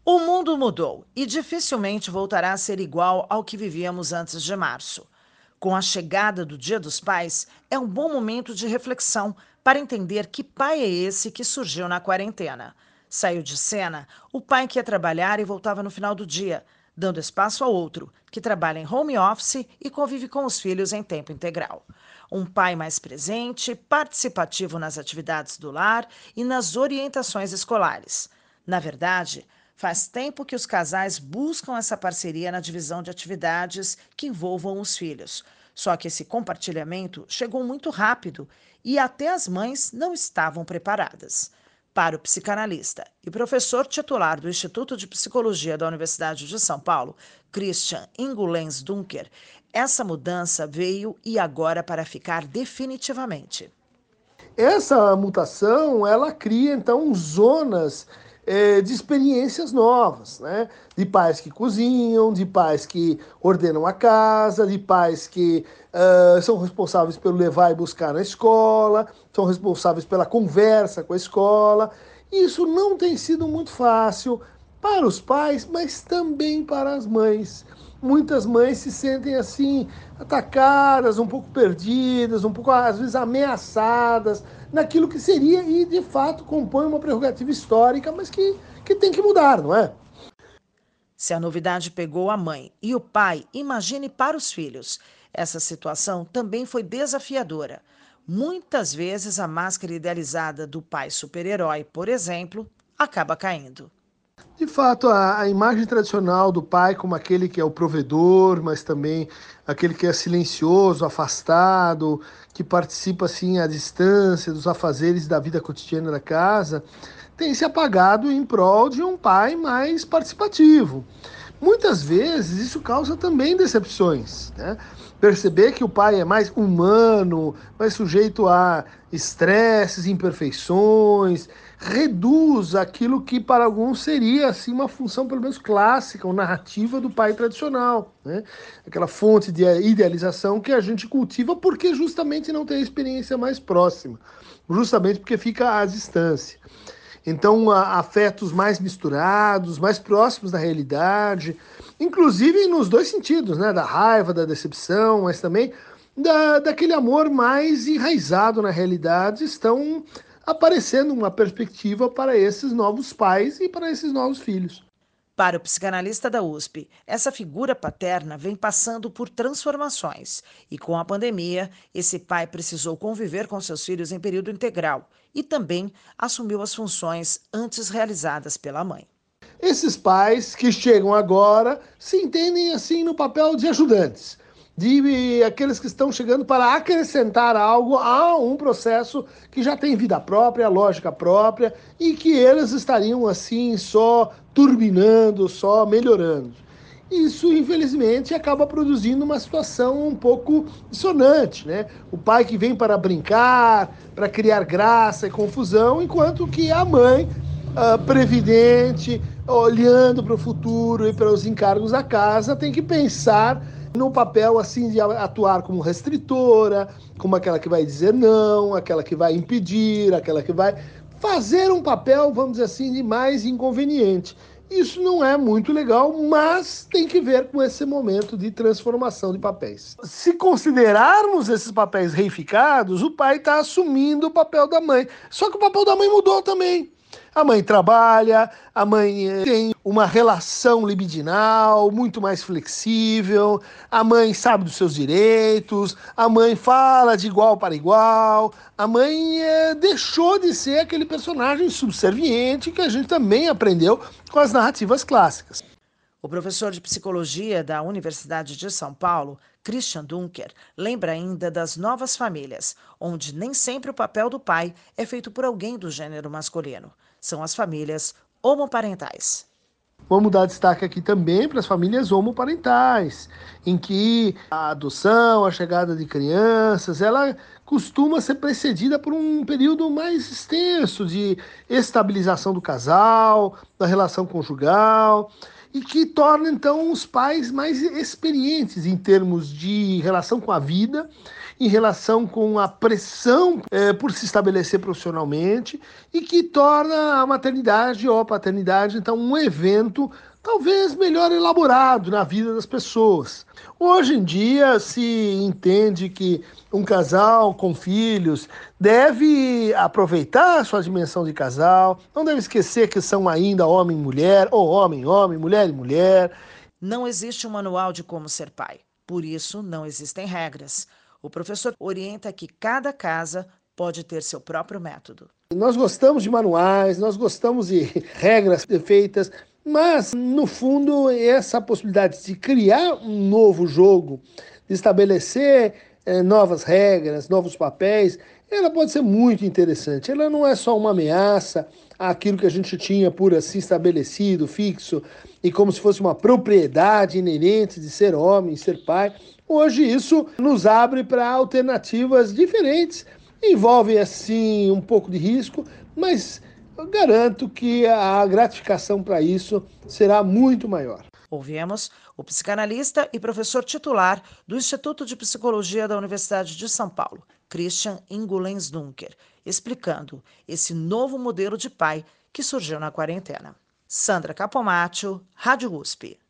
O mundo mudou e dificilmente voltará a ser igual ao que vivíamos antes de março. Com a chegada do Dia dos Pais, é um bom momento de reflexão para entender que pai é esse que surgiu na quarentena. Saiu de cena o pai que ia trabalhar e voltava no final do dia, dando espaço ao outro, que trabalha em home office e convive com os filhos em tempo integral. Um pai mais presente, participativo nas atividades do lar e nas orientações escolares. Na verdade, faz tempo que os casais buscam essa parceria na divisão de atividades que envolvam os filhos. Só que esse compartilhamento chegou muito rápido e até as mães não estavam preparadas. Para o psicanalista e professor titular do Instituto de Psicologia da Universidade de São Paulo, Christian Ingulens Dunker, essa mudança veio e agora para ficar definitivamente. Essa mutação, ela cria, então, zonas de experiências novas, né? De pais que cozinham, de pais que ordenam a casa, de pais que são responsáveis pelo levar e buscar na escola, são responsáveis pela conversa com a escola. Isso não tem sido muito fácil para os pais, mas também para as mães. Muitas mães se sentem assim, atacadas, um pouco perdidas, um pouco às vezes ameaçadas naquilo que seria e de fato compõe uma prerrogativa histórica, mas que tem que mudar, não é? Se a novidade pegou a mãe e o pai, imagine para os filhos. Essa situação também foi desafiadora. Muitas vezes a máscara idealizada do pai super-herói, por exemplo, acaba caindo. De fato, a imagem tradicional do pai como aquele que é o provedor, mas também aquele que é silencioso, afastado, que participa assim à distância dos afazeres da vida cotidiana da casa, tem se apagado em prol de um pai mais participativo. Muitas vezes isso causa também decepções, né? Perceber que o pai é mais humano, mais sujeito a estresses, imperfeições, reduz aquilo que para alguns seria assim uma função pelo menos clássica ou narrativa do pai tradicional, né? Aquela fonte de idealização que a gente cultiva porque justamente não tem a experiência mais próxima, justamente porque fica à distância. Então, afetos mais misturados, mais próximos da realidade, inclusive nos dois sentidos, né? Da raiva, da decepção, mas também daquele amor mais enraizado na realidade, estão aparecendo uma perspectiva para esses novos pais e para esses novos filhos. Para o psicanalista da USP, essa figura paterna vem passando por transformações e, com a pandemia, esse pai precisou conviver com seus filhos em período integral e também assumiu as funções antes realizadas pela mãe. Esses pais que chegam agora se entendem assim no papel de ajudantes, de aqueles que estão chegando para acrescentar algo a um processo que já tem vida própria, lógica própria, e que eles estariam assim só turbinando, só melhorando. Isso, infelizmente, acaba produzindo uma situação um pouco dissonante, né? O pai que vem para brincar, para criar graça e confusão, enquanto que a mãe, previdente, olhando para o futuro e para os encargos da casa, tem que pensar no papel assim de atuar como restritora, como aquela que vai dizer não, aquela que vai impedir, aquela que vai fazer um papel, vamos dizer assim, de mais inconveniente. Isso não é muito legal, mas tem que ver com esse momento de transformação de papéis. Se considerarmos esses papéis reificados, o pai está assumindo o papel da mãe. Só que o papel da mãe mudou também. A mãe trabalha, a mãe tem uma relação libidinal muito mais flexível, a mãe sabe dos seus direitos, a mãe fala de igual para igual, a mãe deixou de ser aquele personagem subserviente que a gente também aprendeu com as narrativas clássicas. O professor de psicologia da Universidade de São Paulo, Christian Dunker, lembra ainda das novas famílias, onde nem sempre o papel do pai é feito por alguém do gênero masculino. São as famílias homoparentais. Vamos dar destaque aqui também para as famílias homoparentais, em que a adoção, a chegada de crianças, ela costuma ser precedida por um período mais extenso de estabilização do casal, da relação conjugal e que torna então os pais mais experientes em termos de relação com a vida, em relação com a pressão por se estabelecer profissionalmente e que torna a maternidade ou a paternidade então um evento talvez melhor elaborado na vida das pessoas. Hoje em dia se entende que um casal com filhos deve aproveitar a sua dimensão de casal, não deve esquecer que são ainda homem e mulher, ou homem, homem, mulher e mulher. Não existe um manual de como ser pai, por isso não existem regras. O professor orienta que cada casa pode ter seu próprio método. Nós gostamos de manuais, nós gostamos de regras feitas, mas, no fundo, essa possibilidade de criar um novo jogo, de estabelecer novas regras, novos papéis, ela pode ser muito interessante. Ela não é só uma ameaça àquilo que a gente tinha por assim estabelecido, fixo, e como se fosse uma propriedade inerente de ser homem, ser pai. Hoje isso nos abre para alternativas diferentes. Envolve, assim, um pouco de risco, mas eu garanto que a gratificação para isso será muito maior. Ouvimos o psicanalista e professor titular do Instituto de Psicologia da Universidade de São Paulo, Christian Ingulens Dunker, explicando esse novo modelo de pai que surgiu na quarentena. Sandra Capomatto, Rádio USP.